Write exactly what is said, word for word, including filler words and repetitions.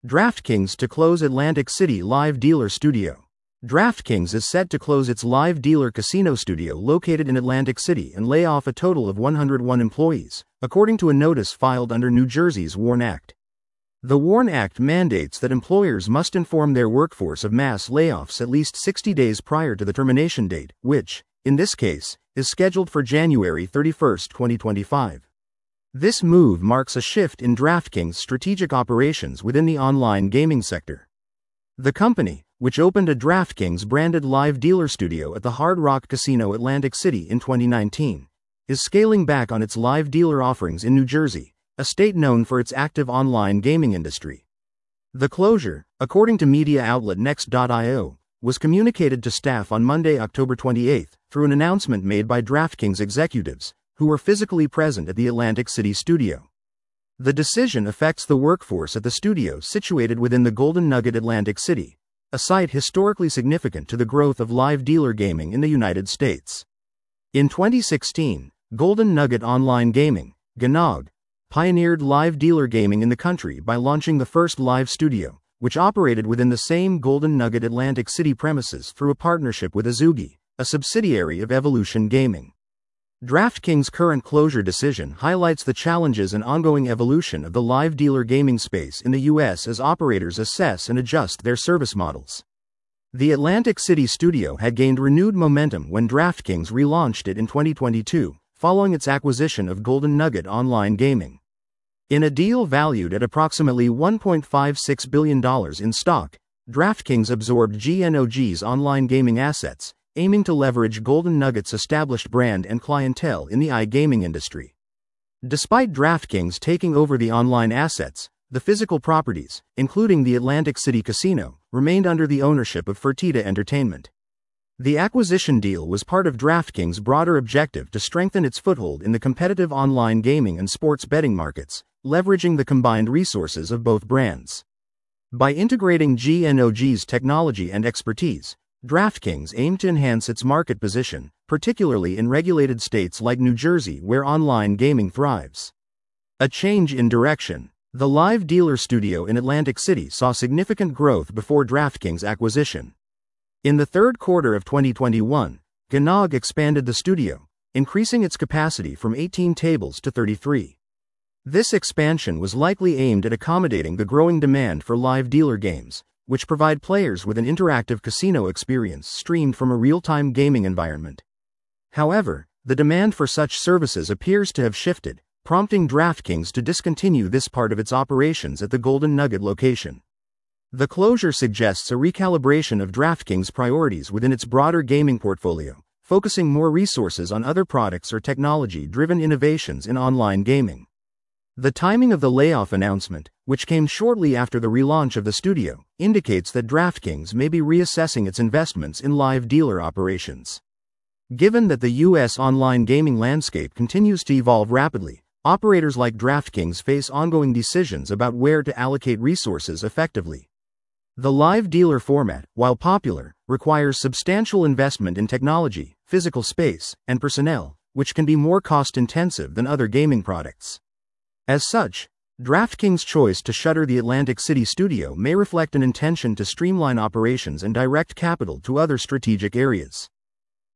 DraftKings to close Atlantic City live dealer studio. DraftKings is set to close its live dealer casino studio located in Atlantic City and lay off a total of one hundred one employees, according to a notice filed under New Jersey's WARN Act. The WARN Act mandates that employers must inform their workforce of mass layoffs at least sixty days prior to the termination date, which, in this case, is scheduled for January thirty-first, twenty twenty-five. This move marks a shift in DraftKings' strategic operations within the online gaming sector. The company, which opened a DraftKings-branded live dealer studio at the Hard Rock Casino Atlantic City in twenty nineteen, is scaling back on its live dealer offerings in New Jersey, a state known for its active online gaming industry. The closure, according to media outlet Next dot i o, was communicated to staff on Monday, October twenty-eighth, through an announcement made by DraftKings executives, who were physically present at the Atlantic City studio. The decision affects the workforce at the studio situated within the Golden Nugget Atlantic City, a site historically significant to the growth of live dealer gaming in the United States. In twenty sixteen, Golden Nugget Online Gaming, G N O G, pioneered live dealer gaming in the country by launching the first live studio, which operated within the same Golden Nugget Atlantic City premises through a partnership with Azugi, a subsidiary of Evolution Gaming. DraftKings' current closure decision highlights the challenges and ongoing evolution of the live dealer gaming space in the U S as operators assess and adjust their service models. The Atlantic City studio had gained renewed momentum when DraftKings relaunched it in twenty twenty-two, following its acquisition of Golden Nugget Online Gaming. In a deal valued at approximately one point five six billion dollars in stock, DraftKings absorbed G N O G's online gaming assets, aiming to leverage Golden Nugget's established brand and clientele in the iGaming industry. Despite DraftKings taking over the online assets, the physical properties, including the Atlantic City Casino, remained under the ownership of Fertitta Entertainment. The acquisition deal was part of DraftKings' broader objective to strengthen its foothold in the competitive online gaming and sports betting markets, leveraging the combined resources of both brands. By integrating G N O G's technology and expertise, DraftKings aimed to enhance its market position, particularly in regulated states like New Jersey where online gaming thrives. A change in direction. The live dealer studio in Atlantic City saw significant growth before DraftKings' acquisition. In the third quarter of twenty twenty-one, G N O G expanded the studio, increasing its capacity from eighteen tables to thirty-three. This expansion was likely aimed at accommodating the growing demand for live dealer games, which provide players with an interactive casino experience streamed from a real-time gaming environment. However, the demand for such services appears to have shifted, prompting DraftKings to discontinue this part of its operations at the Golden Nugget location. The closure suggests a recalibration of DraftKings' priorities within its broader gaming portfolio, focusing more resources on other products or technology-driven innovations in online gaming. The timing of the layoff announcement, which came shortly after the relaunch of the studio, indicates that DraftKings may be reassessing its investments in live dealer operations. Given that the U S online gaming landscape continues to evolve rapidly, operators like DraftKings face ongoing decisions about where to allocate resources effectively. The live dealer format, while popular, requires substantial investment in technology, physical space, and personnel, which can be more cost-intensive than other gaming products. As such, DraftKings' choice to shutter the Atlantic City studio may reflect an intention to streamline operations and direct capital to other strategic areas.